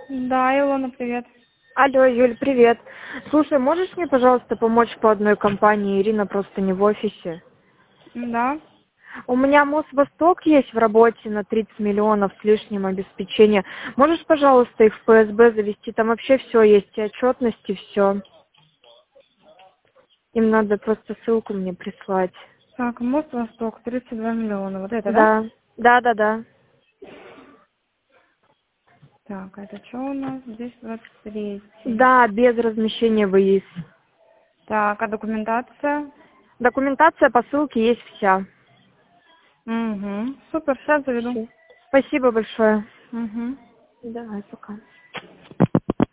Да, Илона, привет. Алло, Юль, привет. Слушай, можешь мне, пожалуйста, помочь по одной компании? Ирина просто не в офисе. Да. У меня Мосвосток есть в работе на 30 миллионов с лишним обеспечения. Можешь, пожалуйста, их в ПСБ завести? Там вообще все есть, и отчетности, все. Им надо просто ссылку мне прислать. Так, Мост Восток, 32 миллиона. Вот это, да? Да, да. Так, это что у нас? Здесь 23. Да, без размещения ВИИС. Так, а документация? Документация по ссылке есть вся. Угу. Супер, сейчас заведу. Спасибо большое. Угу. Давай, пока.